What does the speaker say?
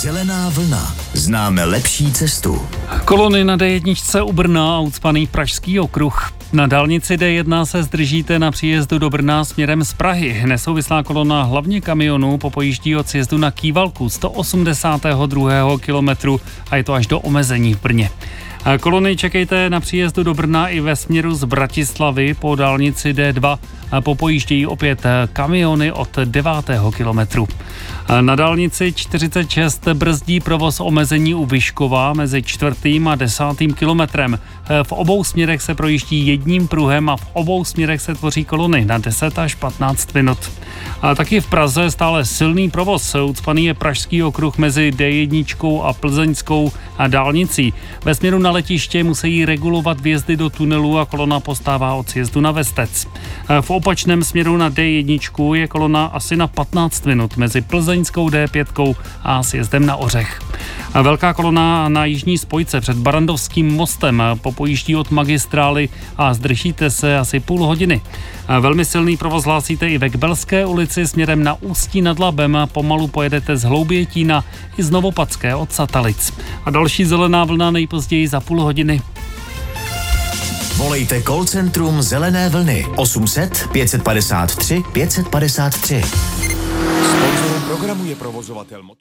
Zelená vlna. Známe lepší cestu. Kolony na D1 u Brna a ucpaný Pražský okruh. Na dálnici D1 se zdržíte na příjezdu do Brna směrem z Prahy. Nesouvislá kolona hlavně kamionů popojíždí od sjezdu na Kývalku 182. kilometru a je to až do omezení v Brně. Kolony čekejte na příjezdu do Brna i ve směru z Bratislavy po dálnici D2. Popojíždějí opět kamiony od 9. kilometru. Na dálnici 46 brzdí provoz omezení u Vyškova mezi 4. a 10. kilometrem. V obou směrech se projíždí jedním pruhem a v obou směrech se tvoří kolony na 10 až 15 minut. A taky v Praze stále silný provoz. Ucpaný je Pražský okruh mezi D1 a plzeňskou dálnicí. Ve směru na letiště musí regulovat vjezdy do tunelu a kolona postává od sjezdu na Vestec. V opačném směru na D1 je kolona asi na 15 minut mezi plzeňskou D5 a sjezdem na Ořech. Velká kolona na jižní spojce před Barandovským mostem popojíždí od magistrály a zdržíte se asi půl hodiny. Velmi silný provoz hlásíte i ve Kbelské ulici směrem na Ústí nad Labem. Pomalu pojedete z Hloubětína i z Novopadské od Satalic. A další zelená vlna nejpozději za půl hodiny. Volejte call centrum Zelené vlny 800 553 553. Sponzorem programu je provozovatel